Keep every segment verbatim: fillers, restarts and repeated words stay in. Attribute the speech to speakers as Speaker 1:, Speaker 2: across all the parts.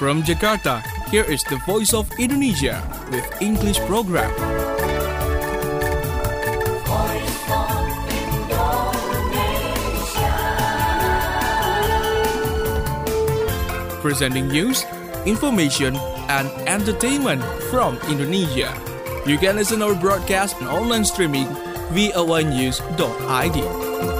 Speaker 1: From Jakarta, here is the Voice of Indonesia with English program.
Speaker 2: Voice of Indonesia.
Speaker 1: Presenting news, information, and entertainment from Indonesia. You can listen our broadcast and online streaming v o a news dot i d.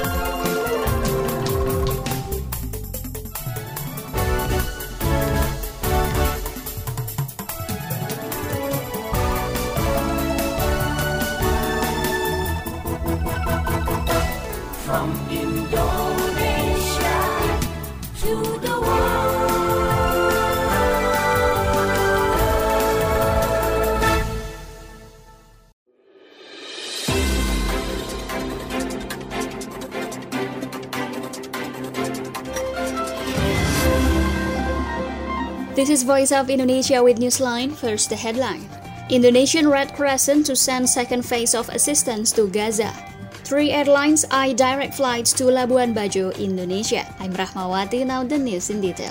Speaker 2: From Indonesia to the world.
Speaker 3: This is Voice of Indonesia with Newsline. First, the headline. Indonesian Red Crescent to send second phase of assistance to Gaza. Three airlines eye direct flights to Labuan Bajo, Indonesia. I'm Rahmawati, now the news in detail.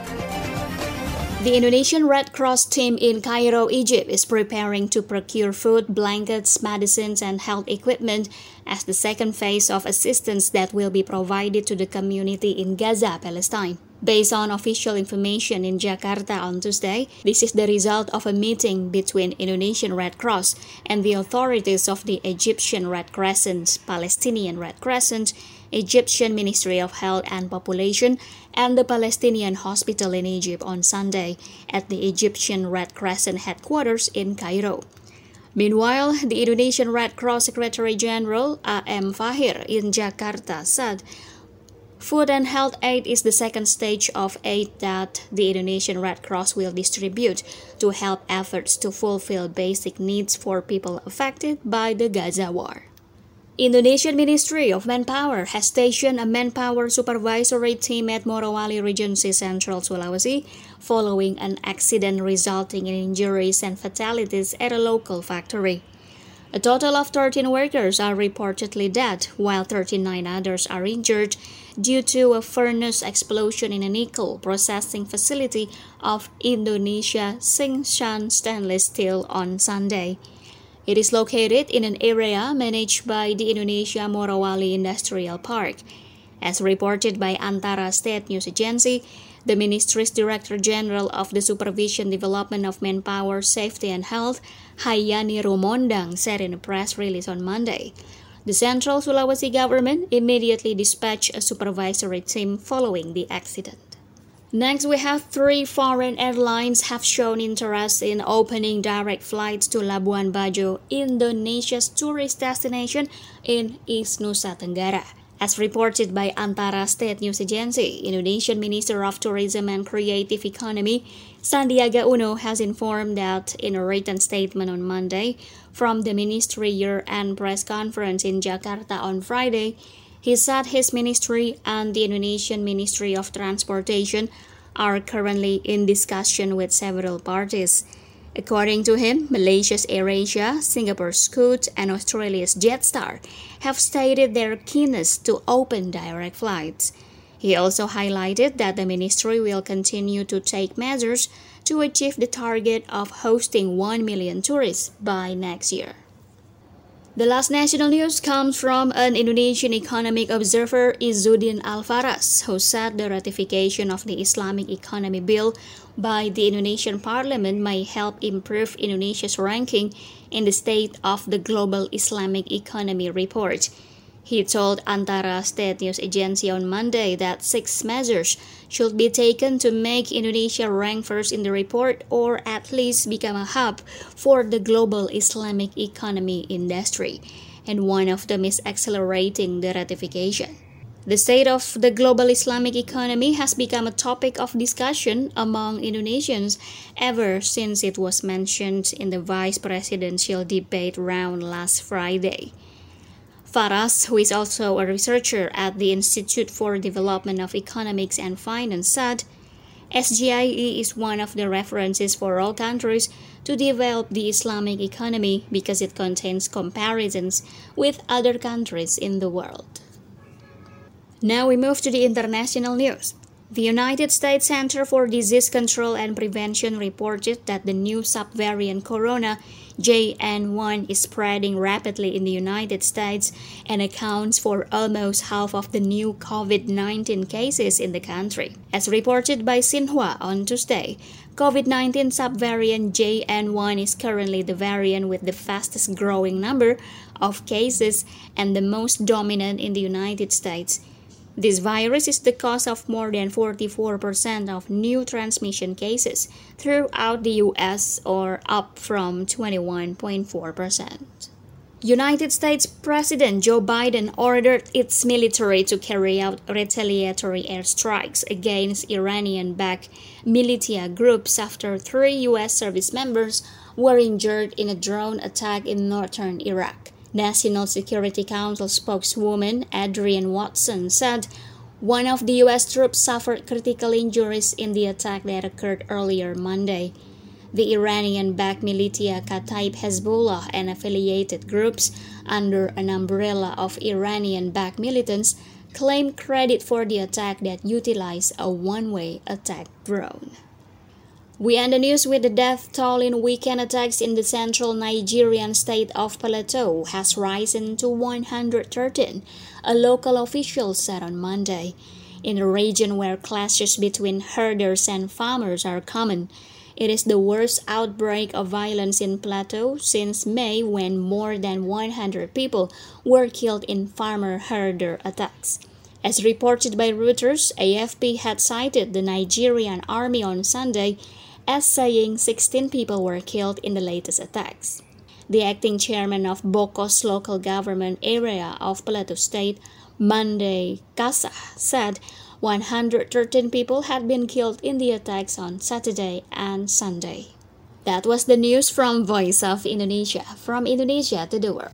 Speaker 3: The Indonesian Red Cross team in Cairo, Egypt is preparing to procure food, blankets, medicines, and health equipment as the second phase of assistance that will be provided to the community in Gaza, Palestine. Based on official information in Jakarta on Tuesday, this is the result of a meeting between Indonesian Red Cross and the authorities of the Egyptian Red Crescent, Palestinian Red Crescent, Egyptian Ministry of Health and Population, and the Palestinian Hospital in Egypt on Sunday at the Egyptian Red Crescent headquarters in Cairo. Meanwhile, the Indonesian Red Cross Secretary General A M Fahir in Jakarta said food and health aid is the second stage of aid that the Indonesian Red Cross will distribute to help efforts to fulfill basic needs for people affected by the Gaza war. Indonesian Ministry of Manpower has stationed a manpower supervisory team at Morowali Regency, Central Sulawesi, following an accident resulting in injuries and fatalities at a local factory. A total of thirteen workers are reportedly dead, while thirty-nine others are injured due to a furnace explosion in a nickel processing facility of Indonesia Tsingshan Stainless Steel on Sunday. It is located in an area managed by the Indonesia Morowali Industrial Park. As reported by Antara State News Agency, the ministry's Director General of the Supervision Development of Manpower, Safety and Health, Hayani Rumondang, said in a press release on Monday. The Central Sulawesi government immediately dispatched a supervisory team following the accident. Next, we have three foreign airlines have shown interest in opening direct flights to Labuan Bajo, Indonesia's tourist destination in East Nusa Tenggara. As reported by Antara State News Agency, Indonesian Minister of Tourism and Creative Economy, Sandiaga Uno, has informed that in a written statement on Monday from the ministry year-end press conference in Jakarta on Friday, he said his ministry and the Indonesian Ministry of Transportation are currently in discussion with several parties. According to him, Malaysia's AirAsia, Singapore's Scoot, and Australia's Jetstar have stated their keenness to open direct flights. He also highlighted that the ministry will continue to take measures to achieve the target of hosting one million tourists by next year. The last national news comes from an Indonesian economic observer, Izzuddin Alfaraz, who said the ratification of the Islamic Economy Bill by the Indonesian Parliament may help improve Indonesia's ranking in the State of the Global Islamic Economy report. He told Antara State News Agency on Monday that six measures should be taken to make Indonesia rank first in the report or at least become a hub for the global Islamic economy industry, and one of them is accelerating the ratification. The state of the global Islamic economy has become a topic of discussion among Indonesians ever since it was mentioned in the vice presidential debate round last Friday. Faras, who is also a researcher at the Institute for Development of Economics and Finance, said, S G I E is one of the references for all countries to develop the Islamic economy because it contains comparisons with other countries in the world. Now we move to the international news. The United States Center for Disease Control and Prevention reported that the new subvariant corona J N one is spreading rapidly in the United States and accounts for almost half of the new COVID nineteen cases in the country. As reported by Xinhua on Tuesday, COVID nineteen subvariant J N one is currently the variant with the fastest growing number of cases and the most dominant in the United States. This virus is the cause of more than forty-four percent of new transmission cases throughout the U S, or up from twenty-one point four percent. United States President Joe Biden ordered its military to carry out retaliatory airstrikes against Iranian-backed militia groups after three U S service members were injured in a drone attack in northern Iraq. National Security Council spokeswoman Adrienne Watson said one of the U S troops suffered critical injuries in the attack that occurred earlier Monday. The Iranian-backed militia Kataib Hezbollah and affiliated groups under an umbrella of Iranian-backed militants claim credit for the attack that utilized a one-way attack drone. We end the news with the death toll in weekend attacks in the central Nigerian state of Plateau has risen to one hundred thirteen, a local official said on Monday. In a region where clashes between herders and farmers are common, it is the worst outbreak of violence in Plateau since May, when more than one hundred people were killed in farmer-herder attacks. As reported by Reuters, A F P had cited the Nigerian army on Sunday as saying sixteen people were killed in the latest attacks. The acting chairman of Bokos local government area of Plateau State, Monday Kasa, said one hundred thirteen people had been killed in the attacks on Saturday and Sunday. That was the news from Voice of Indonesia, from Indonesia to the world.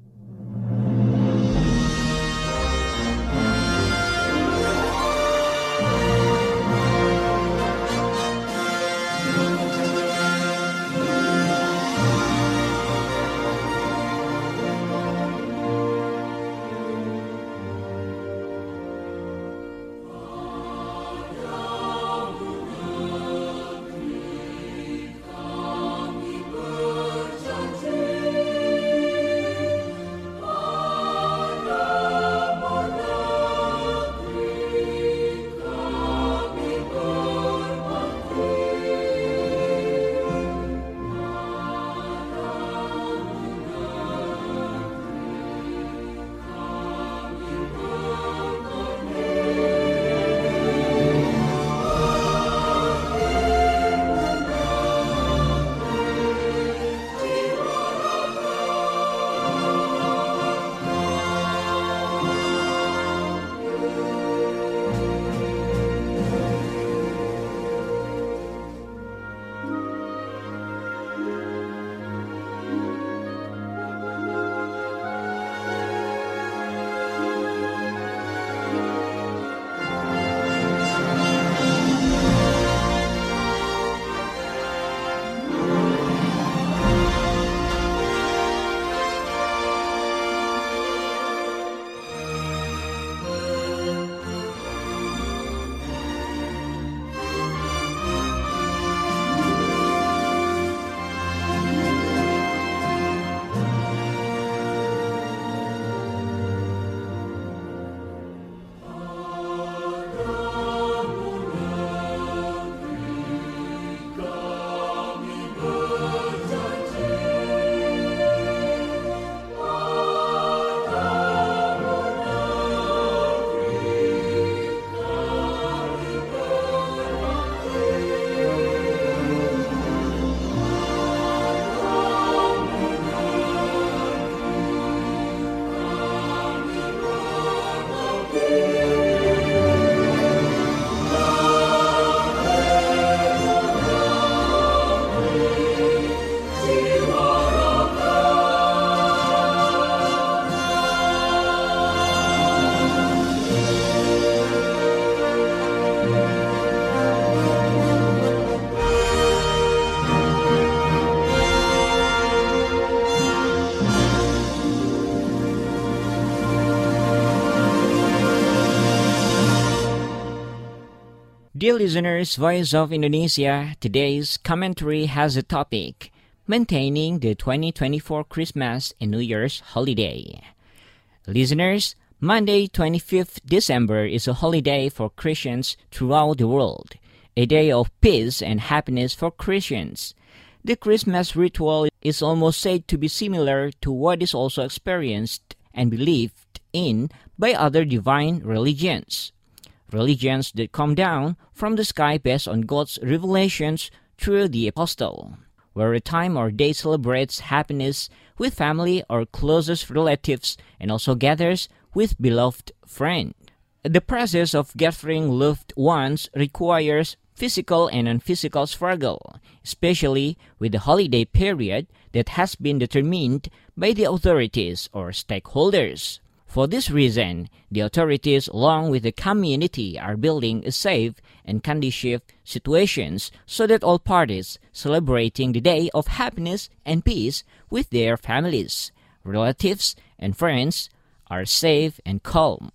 Speaker 4: Dear listeners, Voice of Indonesia, today's commentary has a topic, maintaining the twenty twenty-four Christmas and New Year's holiday. Listeners, Monday, twenty-fifth December is a holiday for Christians throughout the world, a day of peace and happiness for Christians. The Christmas ritual is almost said to be similar to what is also experienced and believed in by other divine religions. Religions that come down from the sky based on God's revelations through the apostle, where a time or day celebrates happiness with family or closest relatives and also gathers with beloved friends. The process of gathering loved ones requires physical and non-physical struggle, especially with the holiday period that has been determined by the authorities or stakeholders. For this reason, the authorities along with the community are building a safe and conducive situations so that all parties celebrating the day of happiness and peace with their families, relatives, and friends are safe and calm.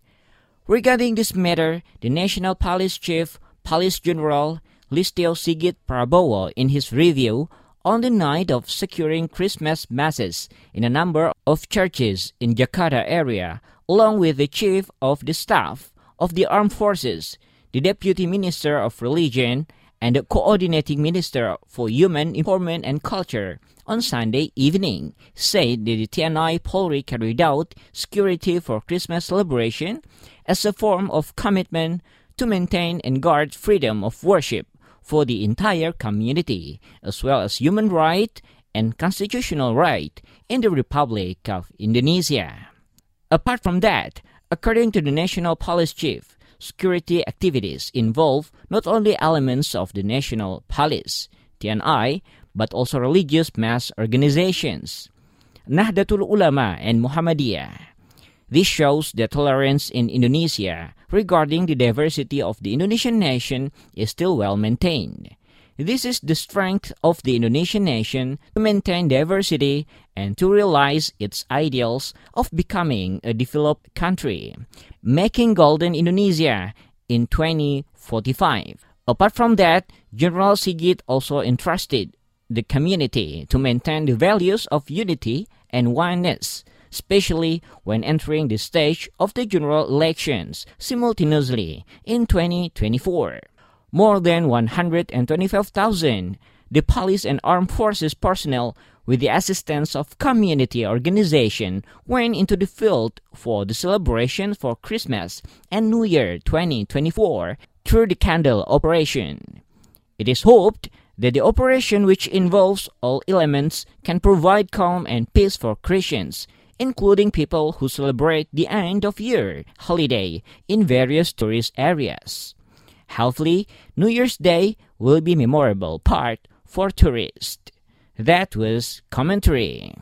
Speaker 4: Regarding this matter, the National Police Chief, Police General Listio Sigit Prabowo, in his review on the night of securing Christmas masses in a number of churches in Jakarta area, along with the Chief of the Staff of the Armed Forces, the Deputy Minister of Religion, and the Coordinating Minister for Human Empowerment and Culture on Sunday evening, said that the T N I Polri carried out security for Christmas celebration as a form of commitment to maintain and guard freedom of worship for the entire community, as well as human right and constitutional right in the Republic of Indonesia. Apart from that, according to the National Police Chief, security activities involve not only elements of the National Police, T N I, but also religious mass organizations, Nahdlatul Ulama and Muhammadiyah. This shows that tolerance in Indonesia regarding the diversity of the Indonesian nation is still well maintained. This is the strength of the Indonesian nation to maintain diversity and to realize its ideals of becoming a developed country, making golden Indonesia in twenty forty-five. Apart from that, General Sigit also entrusted the community to maintain the values of unity and oneness, especially when entering the stage of the general elections simultaneously in twenty twenty-four. More than one hundred twenty-five thousand, the police and armed forces personnel with the assistance of community organization went into the field for the celebration for Christmas and New Year twenty twenty-four through the candle operation. It is hoped that the operation, which involves all elements, can provide calm and peace for Christians, including people who celebrate the end of year holiday in various tourist areas. Hopefully, New Year's Day will be a memorable part for tourists. That was commentary.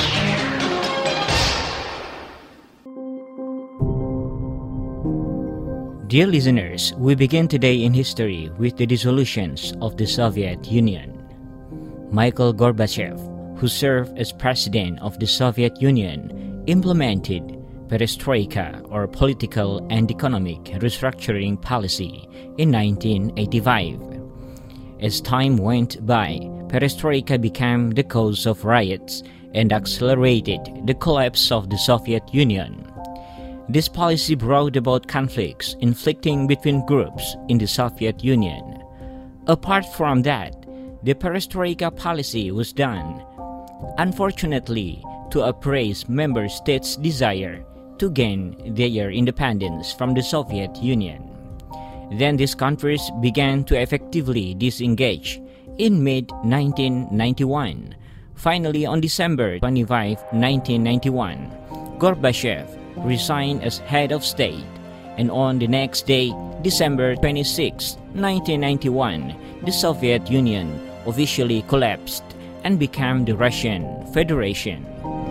Speaker 4: Dear listeners, we begin today in history with the dissolutions of the Soviet Union. Mikhail Gorbachev, who served as president of the Soviet Union, implemented perestroika, or political and economic restructuring policy, in nineteen eighty-five. As time went by, perestroika became the cause of riots and accelerated the collapse of the Soviet Union. This policy brought about conflicts inflicting between groups in the Soviet Union. Apart from that, the perestroika policy was done, unfortunately, to appraise member states' desire to gain their independence from the Soviet Union. Then these countries began to effectively disengage in mid nineteen ninety-one. Finally, on December twenty-fifth, nineteen ninety-one, Gorbachev resigned as head of state, and on the next day, December twenty-sixth, nineteen ninety-one, the Soviet Union officially collapsed and became the Russian Federation.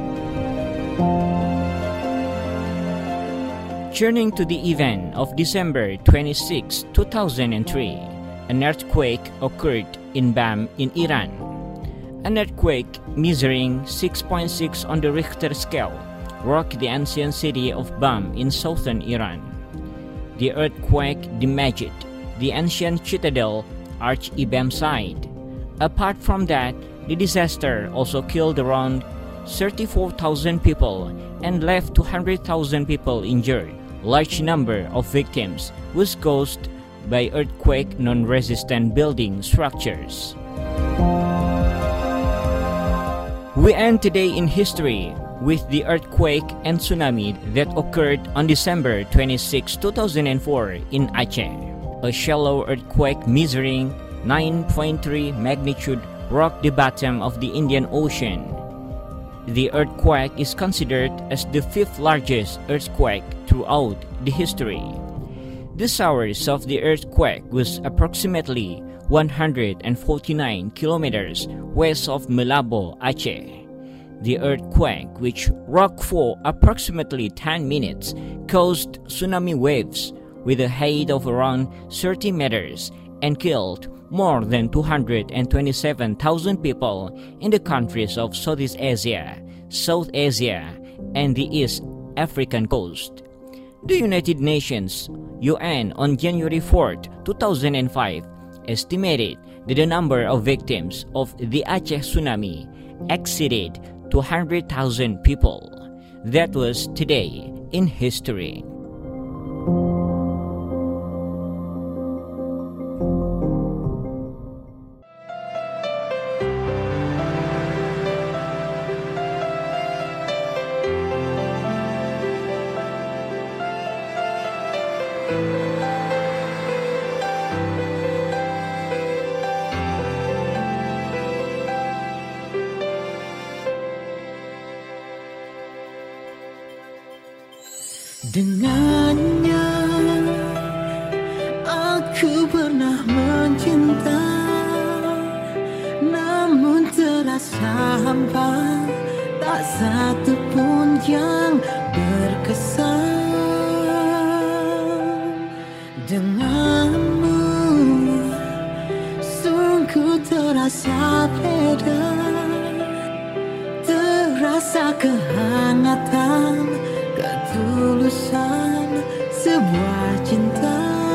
Speaker 4: Turning to the event of December twenty-sixth, two thousand three, an earthquake occurred in Bam in Iran. An earthquake measuring six point six on the Richter scale rocked the ancient city of Bam in southern Iran. The earthquake damaged the ancient citadel Arch Ibem site. Apart from that, the disaster also killed around thirty-four thousand people and left two hundred thousand people injured. Large number of victims was caused by earthquake non-resistant building structures. We end today in history with the earthquake and tsunami that occurred on December twenty-sixth, two thousand four in Aceh. A shallow earthquake measuring nine point three magnitude rocked the bottom of the Indian Ocean. The earthquake is considered as the fifth largest earthquake throughout the history. The source of the earthquake was approximately one hundred forty-nine kilometers west of Malabo, Aceh. The earthquake, which rocked for approximately ten minutes, caused tsunami waves with a height of around thirty meters and killed more than two hundred twenty-seven thousand people in the countries of Southeast Asia, South Asia, and the East African coast. The United Nations U N on January fourth, two thousand five estimated that the number of victims of the Aceh tsunami exceeded two hundred thousand people. That was today in history.
Speaker 5: Dengannya aku pernah mencinta, namun terasa hampa, tak satu pun yang berkesan. Denganmu sungguh terasa beda, terasa kehangatan, ketulusan sebuah cinta.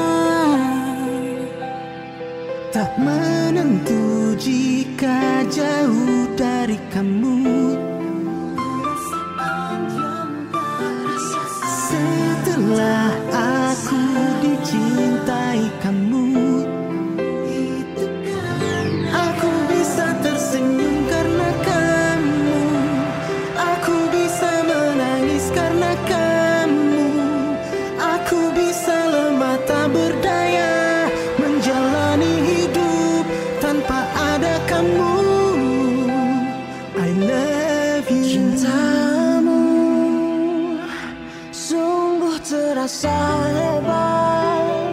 Speaker 5: Tak menentu jika jauh dari kamu, setelah aku dicintai kamu, aku bisa tersenyum karena kamu, aku bisa menangis karena kamu, aku bisa lemah tak berdaya menjalani hidup tanpa ada kamu. I love you. Cintamu sungguh terasa hebat,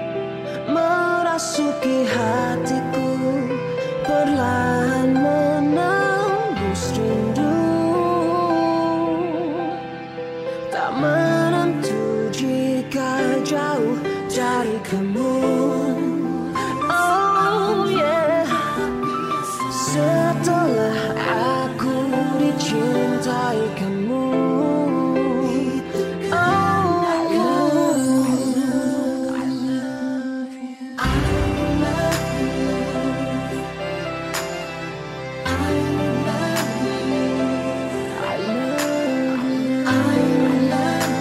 Speaker 5: merasuki hatiku, perlahan menembus rindu. Tak menentu jika jauh dari kamu. Oh yeah. Setelah aku dicintai kamu, oh I love you. I love you. I love you. I love you. I love you.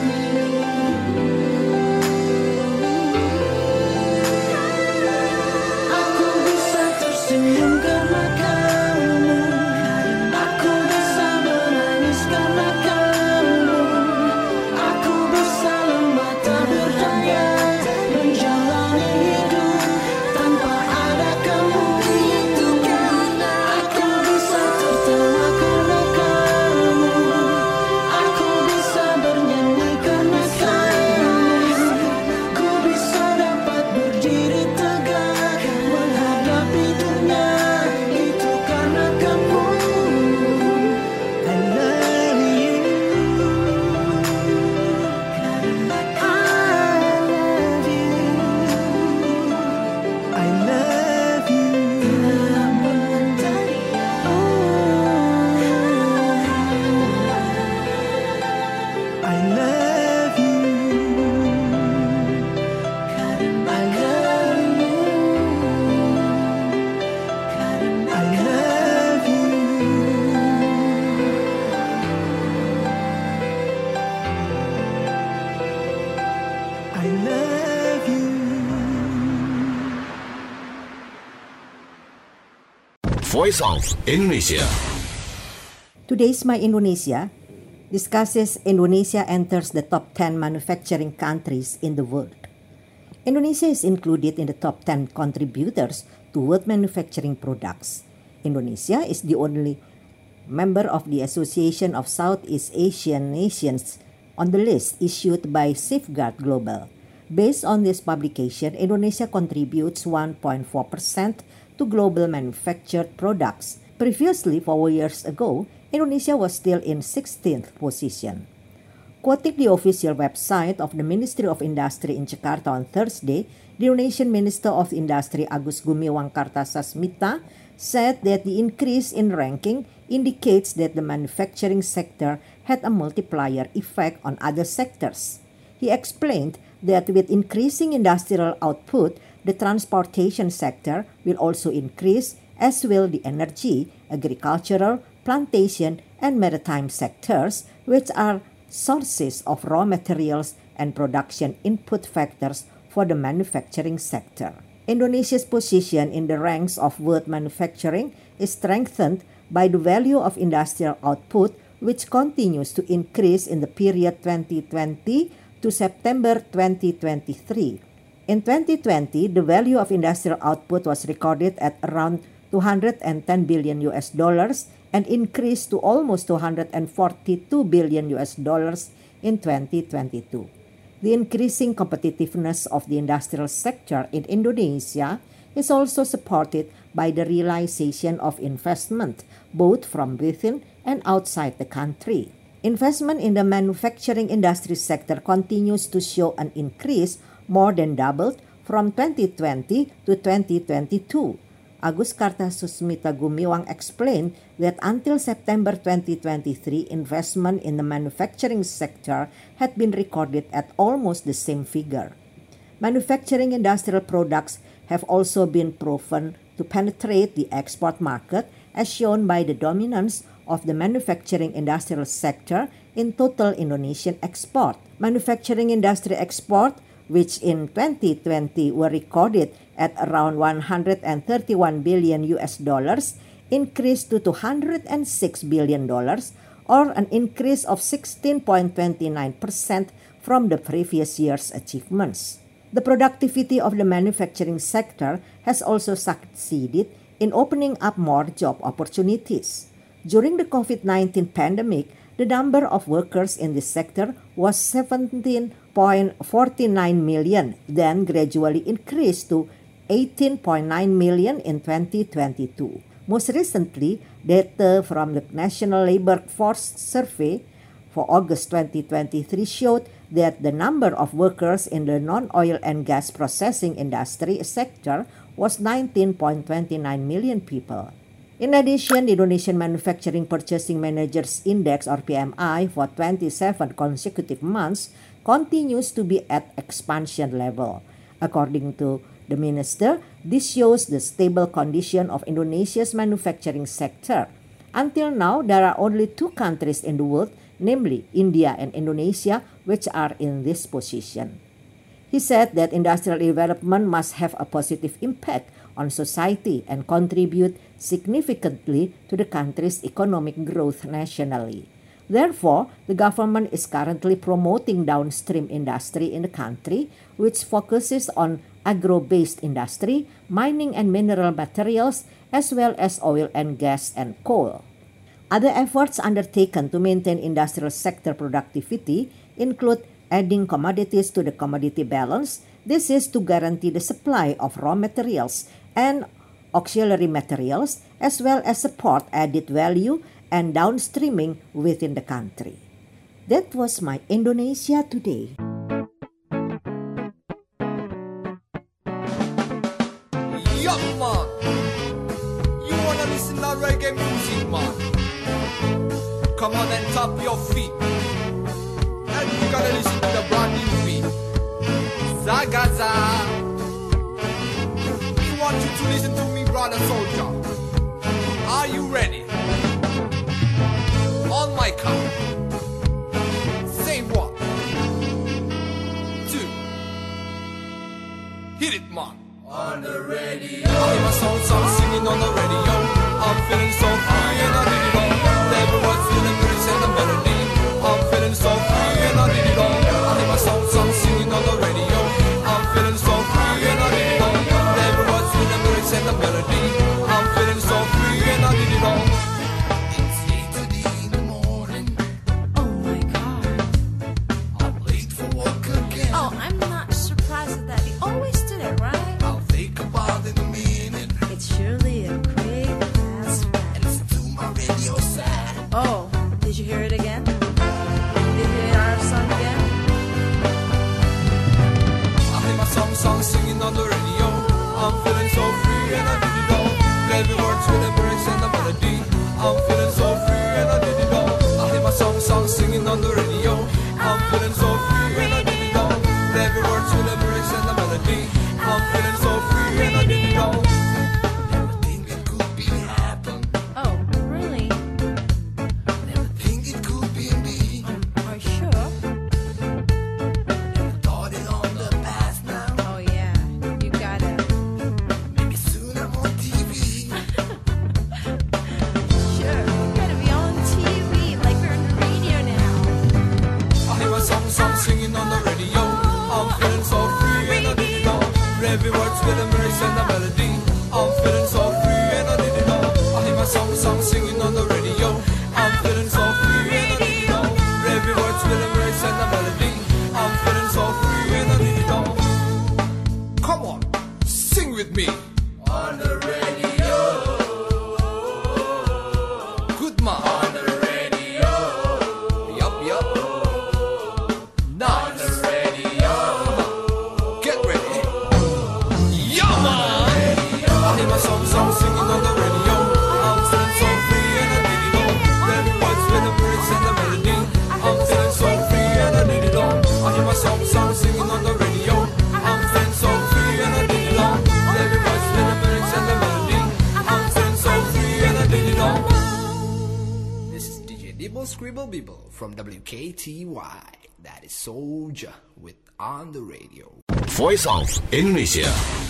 Speaker 5: I love you.
Speaker 6: Voice of Indonesia.
Speaker 7: Today's My Indonesia discusses Indonesia enters the top ten manufacturing countries in the world. Indonesia is included in the top ten contributors to world manufacturing products. Indonesia is the only member of the Association of Southeast Asian Nations on the list issued by Safeguard Global. Based on this publication, Indonesia contributes one point four percent to global manufactured products. Previously, four years ago, Indonesia was still in sixteenth position. Quoting the official website of the Ministry of Industry in Jakarta on Thursday, the Indonesian Minister of Industry Agus Gumiwang Kartasasmita said that the increase in ranking indicates that the manufacturing sector had a multiplier effect on other sectors. He explained that with increasing industrial output, the transportation sector will also increase, as will the energy, agricultural, plantation, and maritime sectors, which are sources of raw materials and production input factors for the manufacturing sector. Indonesia's position in the ranks of world manufacturing is strengthened by the value of industrial output, which continues to increase in the period twenty twenty to September twenty twenty-three. In twenty twenty, the value of industrial output was recorded at around two hundred ten billion U S dollars and increased to almost two hundred forty-two billion U S dollars in twenty twenty-two. The increasing competitiveness of the industrial sector in Indonesia is also supported by the realization of investment, both from within and outside the country. Investment in the manufacturing industry sector continues to show an increase more than doubled from twenty twenty to twenty twenty-two. Agus Kartasasmita Gumiwang explained that until September twenty twenty-three, investment in the manufacturing sector had been recorded at almost the same figure. Manufacturing industrial products have also been proven to penetrate the export market, as shown by the dominance of the manufacturing industrial sector in total Indonesian export. Manufacturing industry export, which in twenty twenty were recorded at around one hundred thirty-one billion U S dollars, increased to two hundred six billion dollars, or an increase of sixteen point two nine percent from the previous year's achievements. The productivity of the manufacturing sector has also succeeded in opening up more job opportunities. During the COVID nineteen pandemic, the number of workers in this sector was seventeen point four nine million, then gradually increased to eighteen point nine million in twenty twenty-two. Most recently, data from the National Labor Force Survey for August twenty twenty-three showed that the number of workers in the non-oil and gas processing industry sector was nineteen point two nine million people. In addition, the Indonesian Manufacturing Purchasing Managers Index, or P M I, for twenty-seven consecutive months continues to be at expansion level. According to the minister, this shows the stable condition of Indonesia's manufacturing sector. Until now, there are only two countries in the world, namely India and Indonesia, which are in this position. He said that industrial development must have a positive impact on society and contribute significantly to the country's economic growth nationally. Therefore, the government is currently promoting downstream industry in the country, which focuses on agro-based industry, mining and mineral materials, as well as oil and gas and coal. Other efforts undertaken to maintain industrial sector productivity include adding commodities to the commodity balance. This is to guarantee the supply of raw materials and auxiliary materials, as well as support added value and downstreaming within the country. That was my Indonesia Today.
Speaker 8: Yup, man. You wanna listen to reggae music, man? Come on and tap your feet. And you gotta listen to the brand new beat. Zagaza. We want you to listen to me, brother soldier. Are you ready? On my count. Say one, two, On the radio. I hear my song, song singing on the radio. I'm feeling so free and I did it all. Every word's with the lyrics and the melody. I'm feeling so free and I did it all. I hear my song, song singing on the radio. I'm feeling so free and I did it all. Every word's with the lyrics and the melody. I'm feeling so free and I did it all. It's eight thirty in the morning.
Speaker 5: Oh my God.
Speaker 8: I'm late for work again.
Speaker 5: Oh, I'm not surprised at that. They always do that, right?
Speaker 8: I'll think about it in a minute.
Speaker 5: It's surely a great fast
Speaker 8: And listen to my radio set.
Speaker 5: Oh, did you hear it again? Did you hear our song again?
Speaker 8: I hear my song, song singing on the radio. I'm feeling so free and I did it all. Every word's with the lyrics and the melody. I'm feeling so free and I did it all. I hear my song, song singing on the radio. I'm feeling so free and I did it all. Every word's with the lyrics and the melody. I'm feeling so free and I did it all. Never think it could be happen.
Speaker 5: Oh, really?
Speaker 8: Never think it could be me.
Speaker 5: Are you sure?
Speaker 8: Never thought it on the past now.
Speaker 5: Oh yeah, you gotta.
Speaker 8: Maybe soon I'm on T V.
Speaker 5: Sure, you gotta be on T V, like we're on the radio now.
Speaker 8: I hear my song, song singing on the radio. I'm feeling so free and I did it all. Every word's with the lyrics and the melody. I'm feeling so free and I did it all. I hear my song, song singing on the radio. I'm feeling so free and I did it all. Every word's with the lyrics and the melody. I'm feeling so free and I did it all. Come on, sing with me. On the radio. Good man. On the radio. Yup, yup. Nice. On the radio. Get ready. Yeah, man. I hear my song, song singing on the radio. I'm feeling so free and I did it all. Every word's with the lyrics and the melody. I'm feeling so free and I did it all. I hear my song, song singing on the radio. I'm feeling so free and I did it all. Every word's with the lyrics and the melody. I'm feeling so free and I did it all. This is D J Dibble Scribble Bibble from W K T Y. That is Soldier with On the Radio.
Speaker 6: Voice of Indonesia.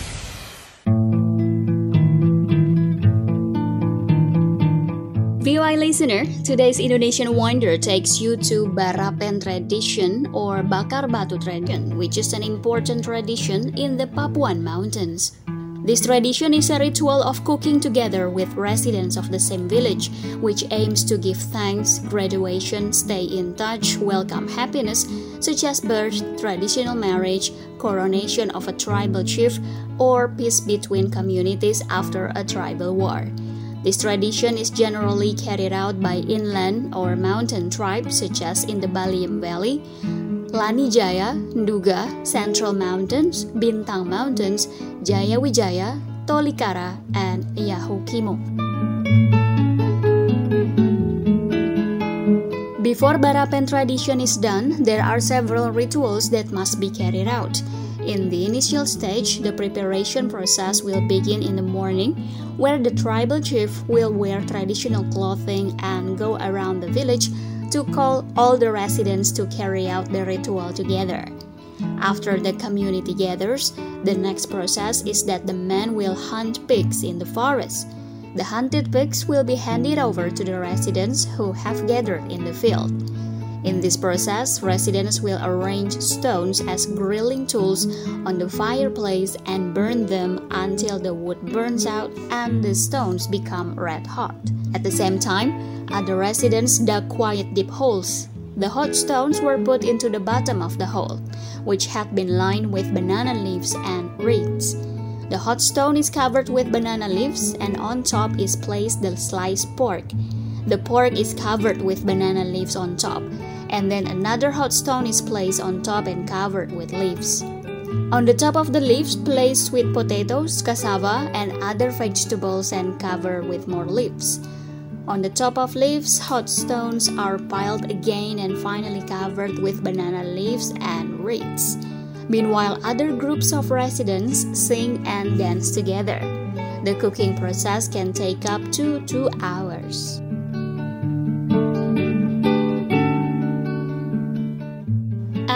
Speaker 3: V O I listener, today's Indonesian Wonder takes you to Barapen tradition or Bakar Batu tradition, which is an important tradition in the Papuan Mountains. This tradition is a ritual of cooking together with residents of the same village, which aims to give thanks, graduation, stay in touch, welcome happiness, such as birth, traditional marriage, coronation of a tribal chief, or peace between communities after a tribal war. This tradition is generally carried out by inland or mountain tribes such as in the Baliem Valley, Lani Jaya, Nduga, Central Mountains, Bintang Mountains, Jaya Wijaya, Tolikara, and Yahukimo. Before Barapen tradition is done, there are several rituals that must be carried out. In the initial stage, the preparation process will begin in the morning, where the tribal chief will wear traditional clothing and go around the village to call all the residents to carry out the ritual together. After the community gathers, the next process is that the men will hunt pigs in the forest. The hunted pigs will be handed over to the residents who have gathered in the field. In this process, residents will arrange stones as grilling tools on the fireplace and burn them until the wood burns out and the stones become red hot. At the same time, other residents dug quiet deep holes. The hot stones were put into the bottom of the hole, which had been lined with banana leaves and reeds. The hot stone is covered with banana leaves, and on top is placed the sliced pork. The pork is covered with banana leaves on top, and then another hot stone is placed on top and covered with leaves. On the top of the leaves, place sweet potatoes, cassava, and other vegetables and cover with more leaves. On the top of leaves, hot stones are piled again and finally covered with banana leaves and reeds. Meanwhile, other groups of residents sing and dance together. The cooking process can take up to two hours.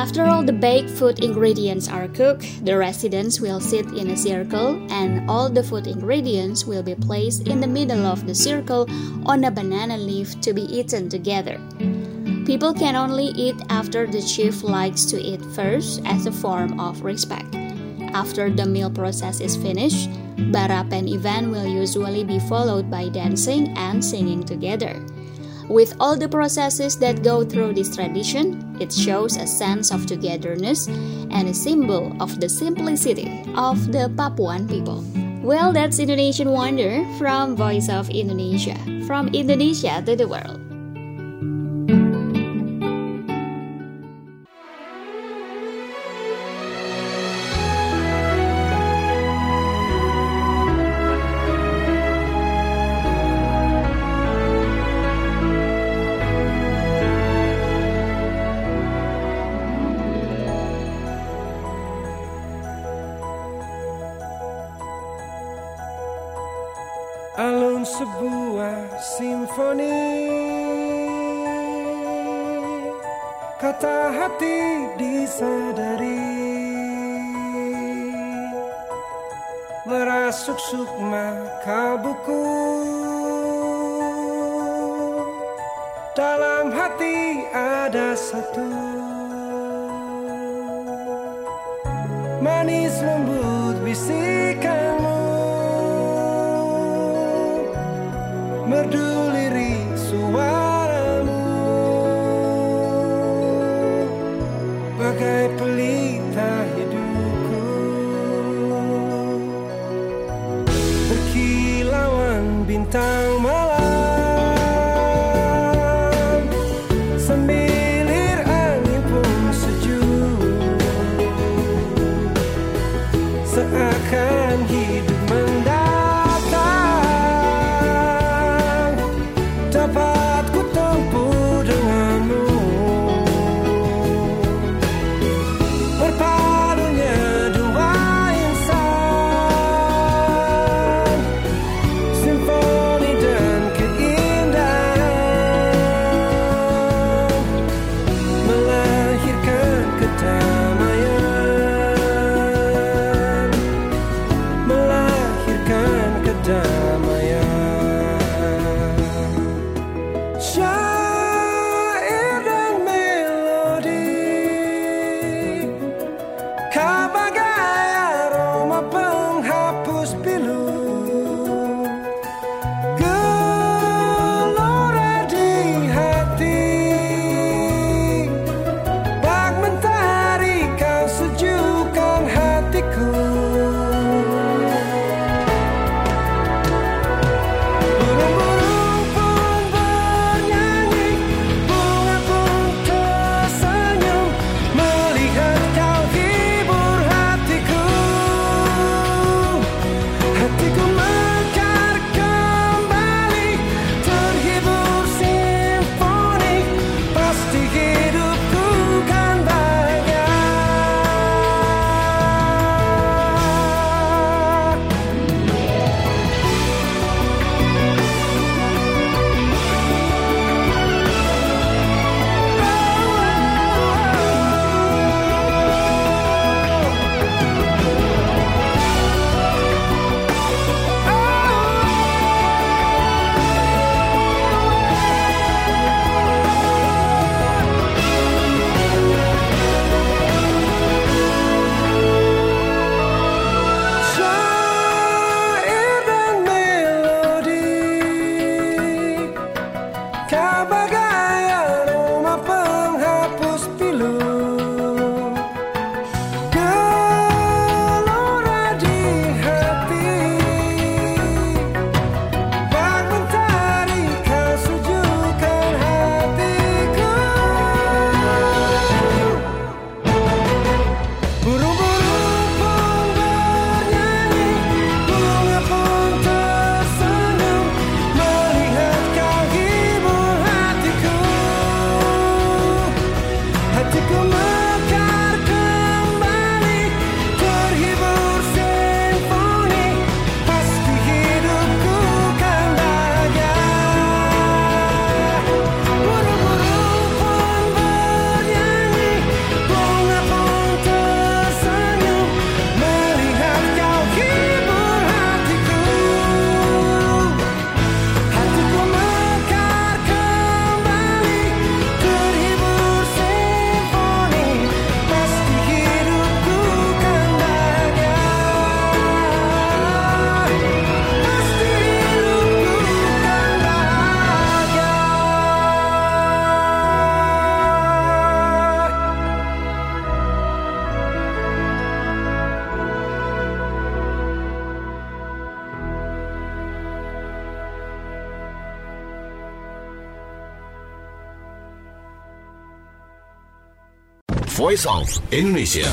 Speaker 3: After all the baked food ingredients are cooked, the residents will sit in a circle and all the food ingredients will be placed in the middle of the circle on a banana leaf to be eaten together. People can only eat after the chief likes to eat first as a form of respect. After the meal process is finished, barapen event will usually be followed by dancing and singing together. With all the processes that go through this tradition, it shows a sense of togetherness and a symbol of the simplicity of the Papuan people. Well, that's Indonesian Wonder from Voice of Indonesia, from Indonesia to the world.
Speaker 9: Alun sebuah simfoni, kata hati disadari, merasuk sukma kalbuku, dalam hati ada satu, manis lembut bisikanmu, merdu lirik suaramu, bagai pelita hidupku, berkilauan bintang malam, semilir angin pun sejuk, seakan hidup mendatang
Speaker 6: Voice of Indonesia.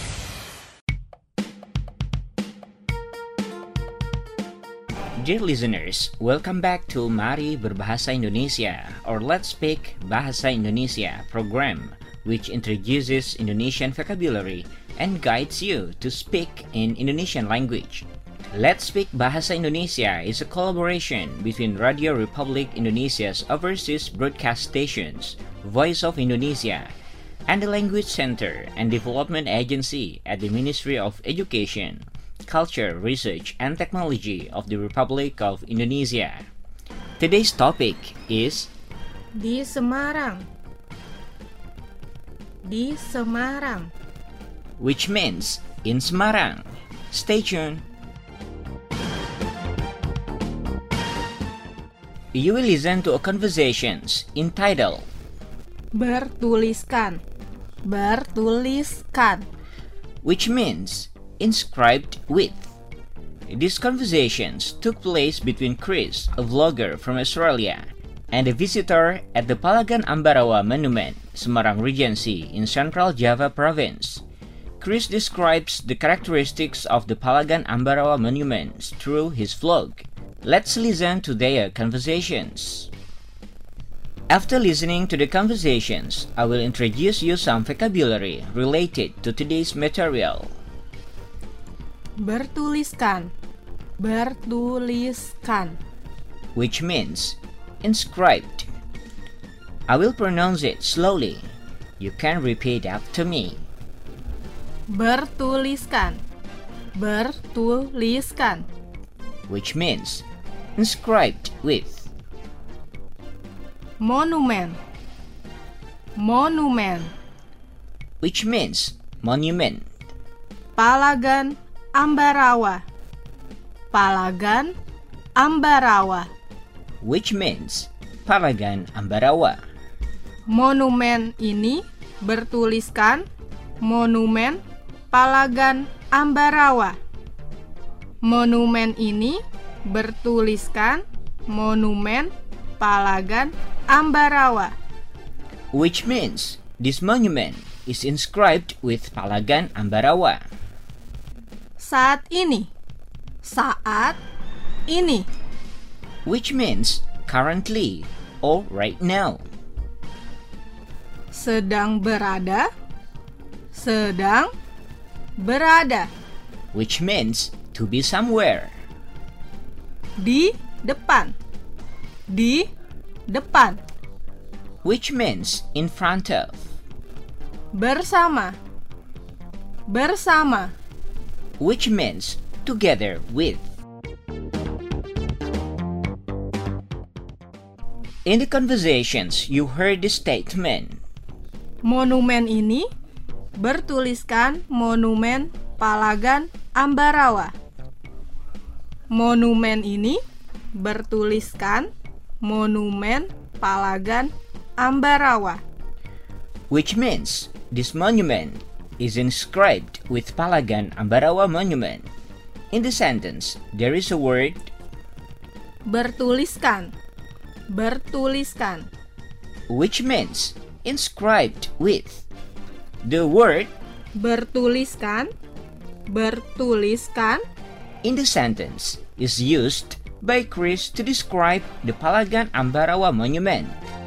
Speaker 4: Dear listeners, welcome back to Mari Berbahasa Indonesia, or Let's Speak Bahasa Indonesia program, which introduces Indonesian vocabulary and guides you to speak in Indonesian language. Let's Speak Bahasa Indonesia is a collaboration between Radio Republic Indonesia's overseas broadcast stations, Voice of Indonesia, and the Language Center and Development Agency at the Ministry of Education, Culture, Research, and Technology of the Republic of Indonesia. Today's topic is
Speaker 5: Di Semarang. Di Semarang.
Speaker 4: which means in Semarang. Stay tuned. You will listen to a conversations entitled
Speaker 5: Bertuliskan. Bertuliskan.
Speaker 4: which means inscribed with. These conversations took place between Chris, a vlogger from Australia, and a visitor at the Palagan Ambarawa Monument, Semarang Regency in Central Java Province. Chris describes the characteristics of the Palagan Ambarawa Monuments through his vlog. Let's listen to their conversations. After listening to the conversations, I will introduce you some vocabulary related to today's material.
Speaker 5: Bertuliskan. Bertuliskan.
Speaker 4: Which means inscribed. I will pronounce it slowly. You can repeat after me.
Speaker 5: Bertuliskan. Bertuliskan.
Speaker 4: Which means inscribed with.
Speaker 5: Monumen. Monumen.
Speaker 4: Which means monument.
Speaker 5: Palagan Ambarawa. Palagan Ambarawa.
Speaker 4: Which means Palagan Ambarawa.
Speaker 5: Monumen ini bertuliskan Monumen Palagan Ambarawa. Monumen ini bertuliskan Monumen Palagan Ambarawa.
Speaker 4: Which means this monument is inscribed with Palagan Ambarawa.
Speaker 5: Saat ini. Saat ini.
Speaker 4: Which means currently or right now.
Speaker 5: Sedang berada. Sedang berada.
Speaker 4: Which means to be somewhere.
Speaker 5: Di depan. Di depan.
Speaker 4: Which means in front of.
Speaker 5: Bersama. Bersama.
Speaker 4: Which means together with. In the conversations, you heard the statement.
Speaker 5: Monumen ini bertuliskan Monumen Palagan Ambarawa. Monumen ini bertuliskan Monumen Palagan Ambarawa.
Speaker 4: Which means this monument is inscribed with Palagan Ambarawa Monument. In the sentence, there is a word
Speaker 5: bertuliskan. Bertuliskan.
Speaker 4: Which means inscribed with. The word
Speaker 5: bertuliskan. Bertuliskan.
Speaker 4: In the sentence is used by Chris to describe the Palagan Ambarawa Monument.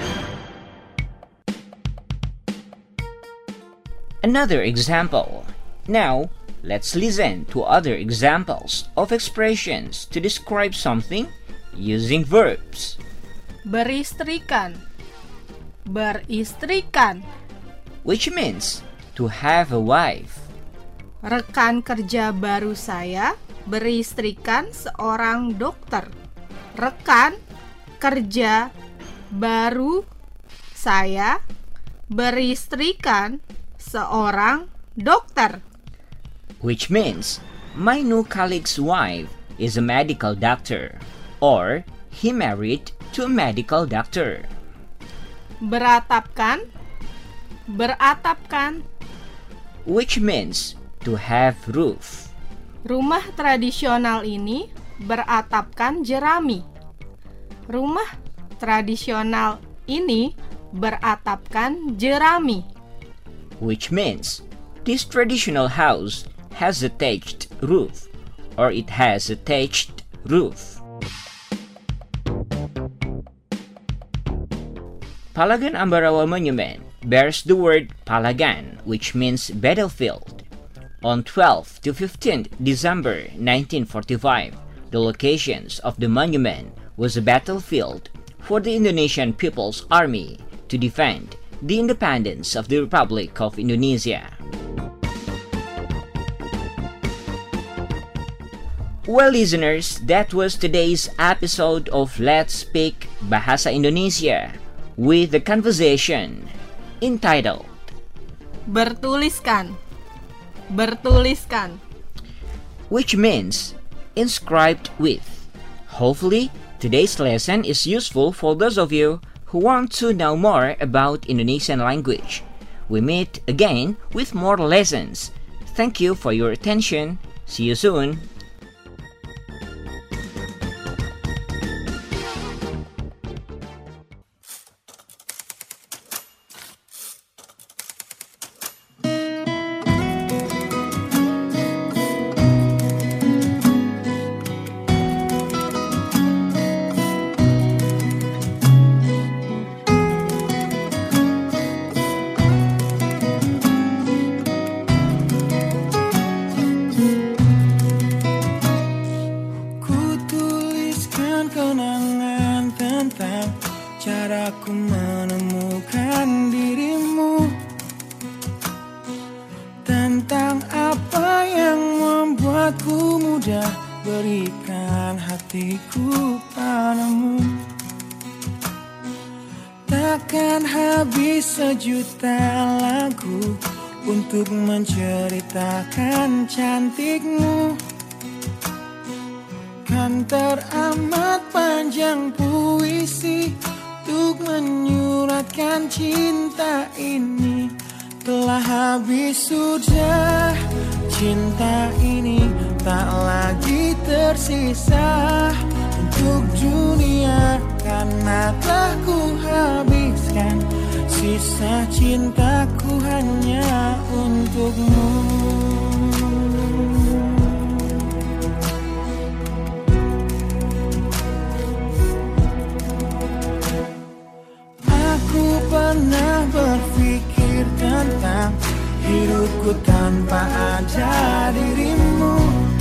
Speaker 4: Another example. Now, let's listen to other examples of expressions to describe something using verbs.
Speaker 5: Beristrikan. Beristrikan.
Speaker 4: Which means to have a wife.
Speaker 5: Rekan kerja baru saya beristrikan seorang dokter. Rekan kerja baru saya beristrikan seorang dokter.
Speaker 4: Which means my new colleague's wife is a medical doctor, or he married to a medical doctor.
Speaker 5: Beratapkan. Beratapkan.
Speaker 4: Which means to have roof.
Speaker 5: Rumah tradisional ini beratapkan jerami. Rumah tradisional ini beratapkan jerami.
Speaker 4: which means this traditional house has a thatched roof, or it has a thatched roof. Palagan Ambarawa Monument bears the word Palagan, which means battlefield. On twelfth to fifteenth December nineteen forty-five, the locations of the monument was a battlefield for the Indonesian People's Army to defend the independence of the Republic of Indonesia. Well, listeners, that was today's episode of Let's Speak Bahasa Indonesia with the conversation entitled
Speaker 5: Bertuliskan. Bertuliskan.
Speaker 4: Which means inscribed with. Hopefully, today's lesson is useful for those of you who want to know more about Indonesian language. We meet again with more lessons. Thank you for your attention. See you soon.
Speaker 9: Caraku menemukan dirimu, tentang apa yang membuatku mudah berikan hatiku padamu. Takkan habis sejuta lagu untuk menceritakan cantikmu. Kan teramat panjang puisi untuk menyuratkan cinta ini. Telah habis sudah cinta ini, tak lagi tersisa untuk dunia, karena telah ku habiskan sisa cintaku hanya untukmu. Pernah berpikir tentang hidupku tanpa ada dirimu.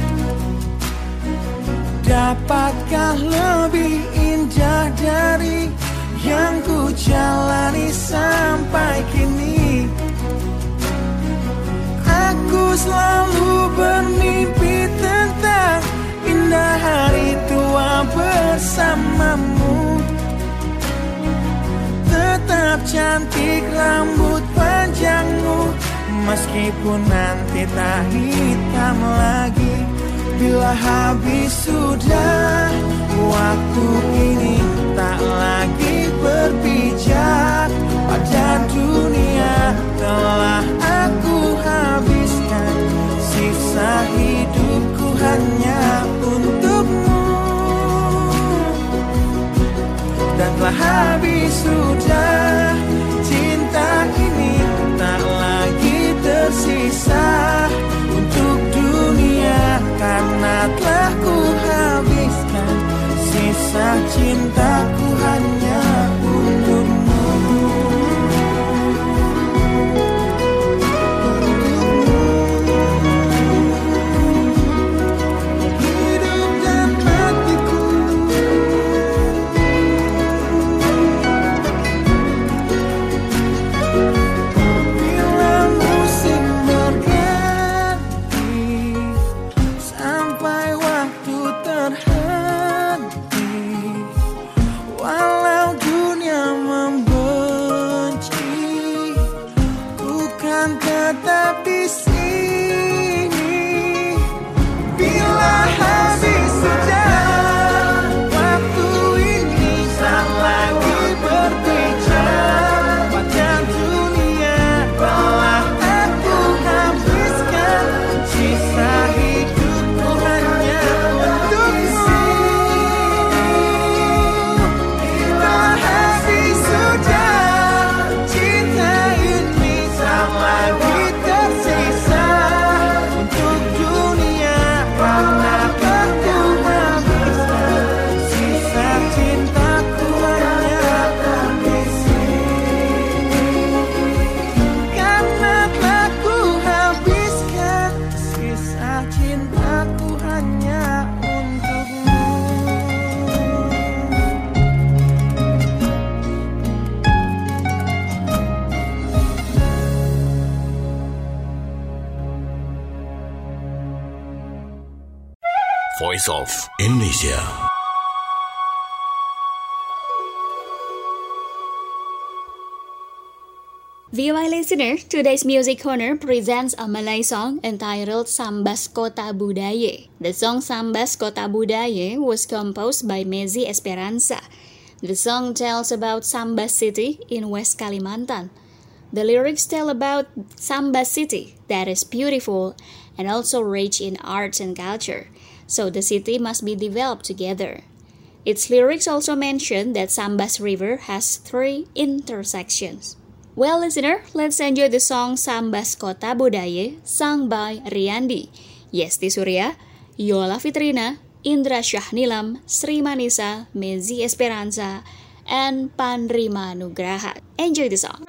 Speaker 9: Dapatkah lebih indah dari yang ku jalani sampai kini? Aku selalu bermimpi tentang indah hari tua bersamamu. Tetap cantik rambut panjangmu, meskipun nanti tak hitam lagi. Bila habis sudah waktu ini, tak lagi berpijak pada dunia. Telah aku habiskan sisa hidupku hanya untukmu. Dan telah habis sudah cinta ini, tak lagi tersisa untuk dunia, karena telah ku habiskan sisa cintaku hanya untukmu. lagi tersisa untuk dunia, karena aku habiskan sisa cintaku hanya di sini. Karena aku habiskan sisa cintaku hanya untukmu.
Speaker 6: Voice of Indonesia.
Speaker 3: V O I listener, today's Music Corner presents a Malay song entitled Sambas Kota Budaya. The song Sambas Kota Budaya was composed by Mezi Esperanza. The song tells about Sambas City in West Kalimantan. The lyrics tell about Sambas City that is beautiful and also rich in arts and culture, so the city must be developed together. Its lyrics also mention that Sambas River has three intersections. Well, listener, let's enjoy the song Sambas Kota Budaya sung by Riyandi, Yesti Surya, Yola Fitrina, Indra Syahnilam, Sri Manisa, Mezi Esperanza, and Pandrima Nugraha. Enjoy the song.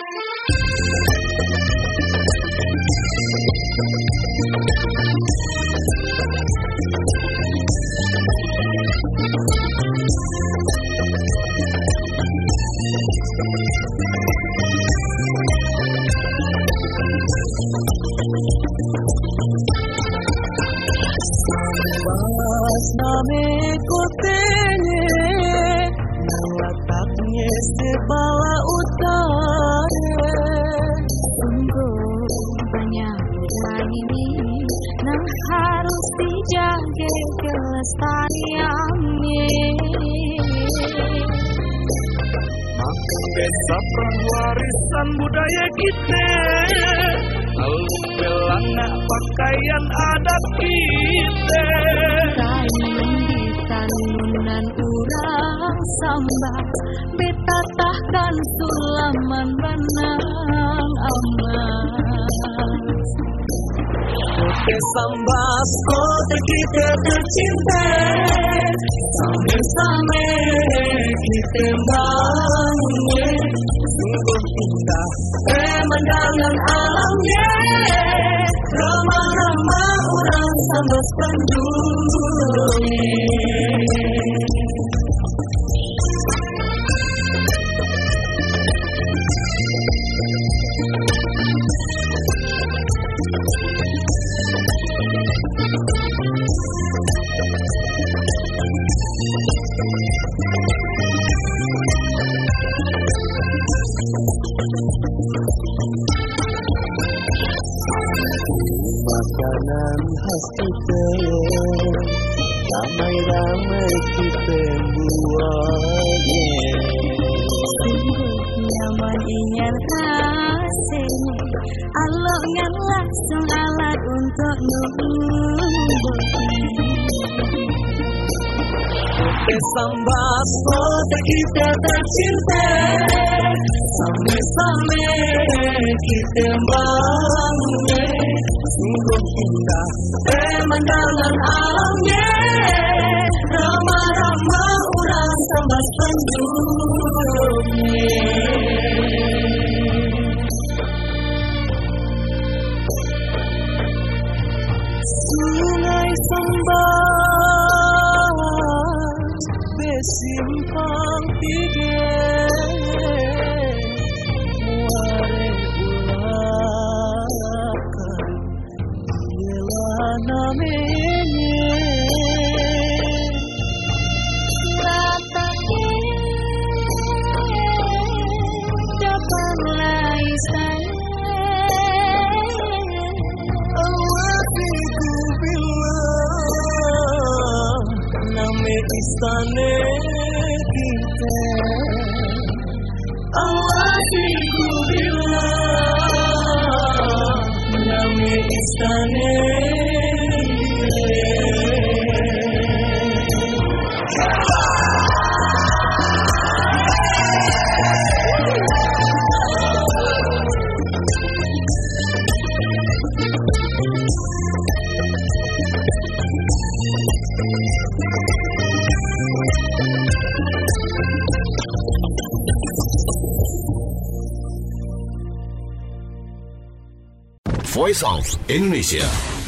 Speaker 9: Pas name kotene letaknya sebala utara.
Speaker 10: Sungguh banyak ini yang harus dijaga kelestariannya.
Speaker 9: Makan desa warisan budaya kita, lalu belanga pakaian adat kita.
Speaker 10: Kain mendikan nunan urang sambas, betatahkan sulaman benang amas.
Speaker 9: Oke sambas kota kita tercinta, sama-sama kita bangun. Sungguh indah pemandangan alamnya, ramah-ramah orang sambas penduduknya. Makanan khas kita, ramai-ramai kita buatnya.
Speaker 10: Sungguh nyaman ingin rasanya, alongan langsung alat untuk nubuhnya.
Speaker 9: Oke sambas kota kita tercinta, sama-sama kita bangun. Sungguh indah pemandangan alamnya, ramah-ramah orang sambas penduduknya. Sungai Sambas besimpang tiga, muare ulakan bila namanya.
Speaker 10: Ratake dapat laisan,
Speaker 9: awatiku bilang nama istana kita. Awatiku bilang nama istana
Speaker 6: Voice of Indonesia.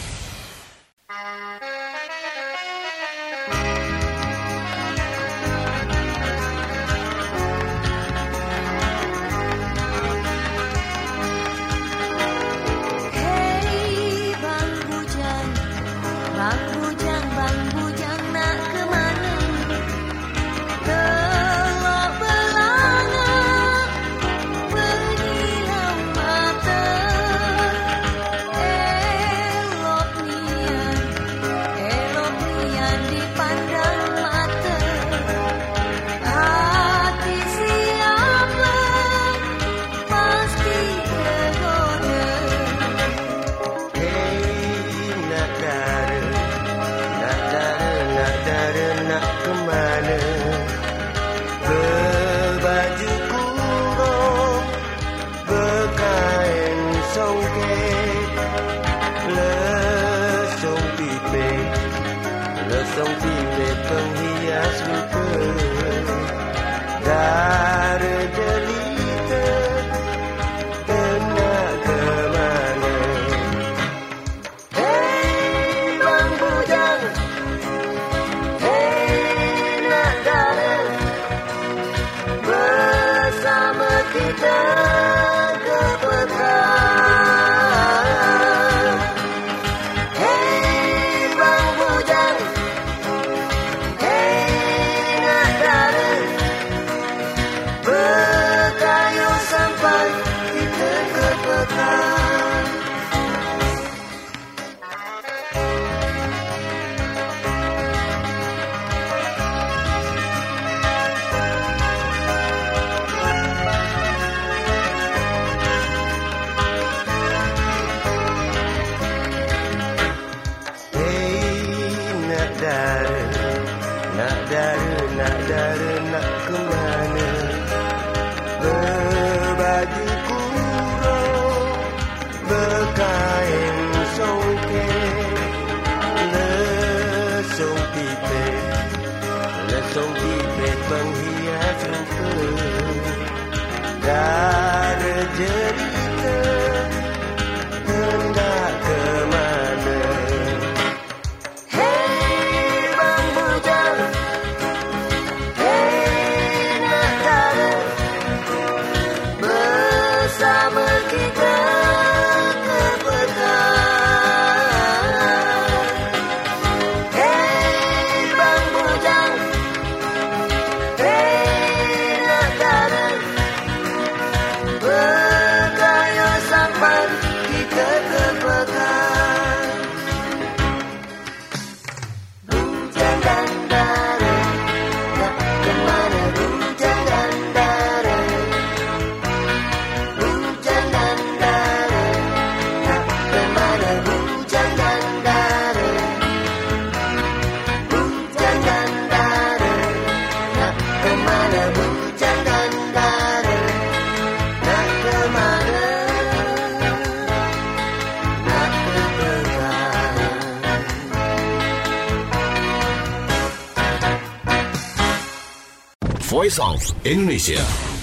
Speaker 6: Voice of Indonesia.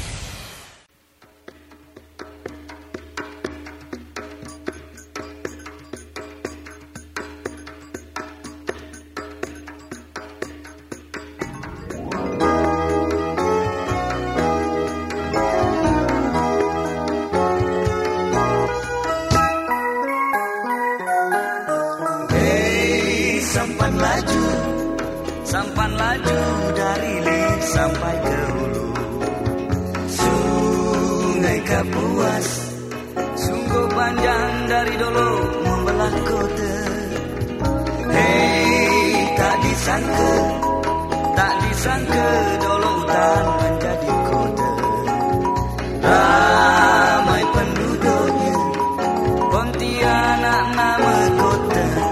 Speaker 9: Hey, sampan laju, sampan laju dari hilir sampai ke hulu. Sungai Kapuas sungguh panjang dari dulu membelah kota. Hei, tak disangka, tak disangka dulu hutan menjadi kota. Ramai penduduknya, Pontianak nama kotanya.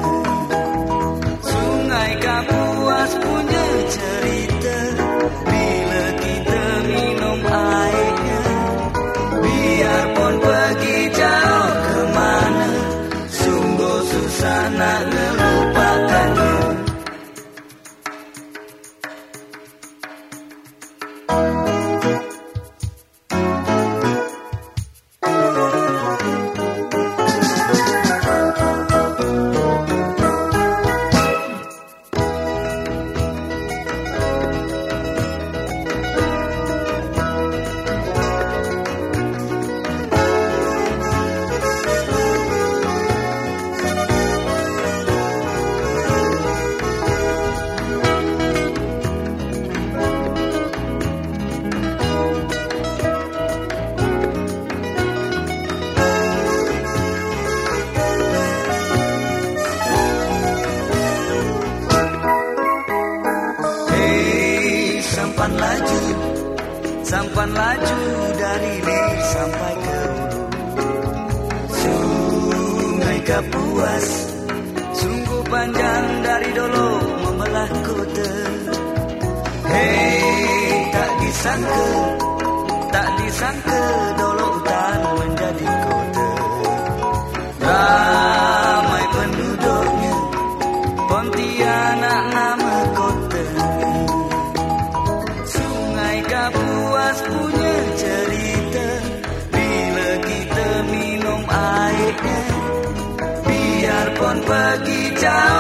Speaker 9: Sungai Kapuas punya cerita bila kita minum airnya. Biarpun pergi jauh ke mana, sungguh susah nak melupakannya. Kapuas sungguh panjang dari dulu membelah kota. Hei, tak disangka, tak disangka dulu hutan menjadi kota. Ramai penduduknya, Pontianak nama kotanya. Sungai Kapuas punya cerita, bila kita minum airnya, biarpun pergi jauh